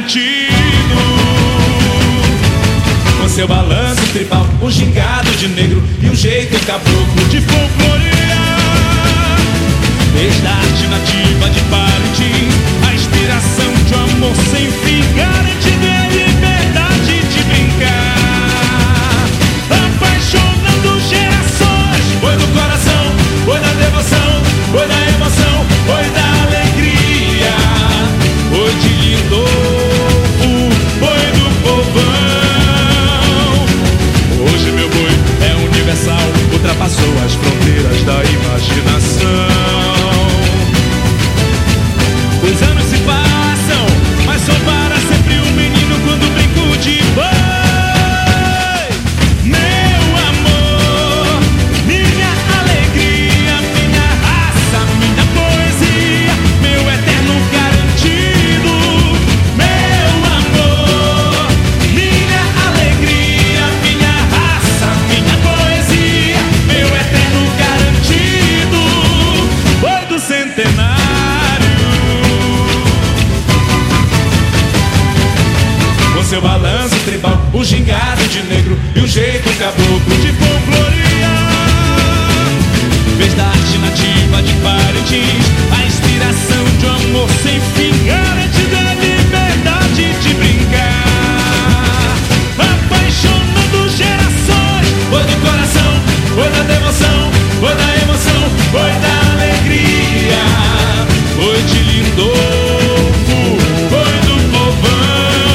garantido. Com seu balanço tribal, um gingado de negro e um jeito caboclo de folclorear. Desde a arte nativa de Parintins, a inspiração de um amor sem fim, garantido é a liberdade de brincar, apaixonando gerações. Foi do coração, foi da devoção, foi da emoção, foi da alegria, foi de Lindolfo, foi do povão. Hoje meu boi é universal, ultrapassou as fronteiras da imaginação. Os anos se passam, mas só para sempre um menino quando brinco de boi. Meu amor, minha alegria, minha raça, minha poesia, meu eterno garantido. Meu amor, minha alegria, minha raça, minha poesia, meu eterno garantido. Boi do centenário. Seu balanço tribal, o gingado de negro e o jeito caboclo de folclorear. Fez da arte nativa de Parintins a inspiração de um amor sem fim, garantido a liberdade de brincar, apaixonando gerações. Foi do coração, foi da devoção, foi da emoção, foi da alegria, foi de Lindolfo, foi do povão.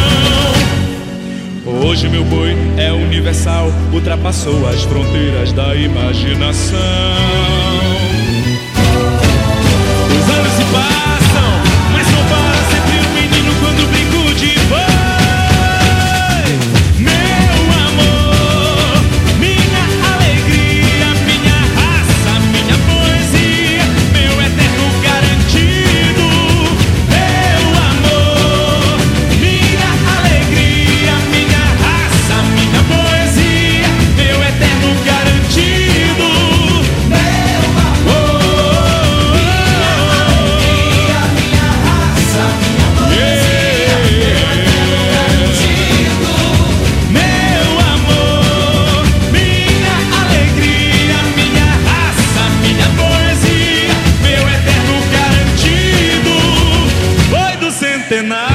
Hoje meu boi é universal, ultrapassou as fronteiras da imaginação. Os anos se passam, mas sou para sempre um menino quando brinco de boi. Meu amor, minha alegria, minha raça, minha poesia, meu eterno garantido. Meu amor, minha alegria, minha raça, minha poesia, meu eterno garantido. Meu amor, minha alegria, minha raça, minha poesia, meu eterno garantido. Meu amor, minha alegria, minha raça, minha poesia, meu eterno garantido. Foi do centenário.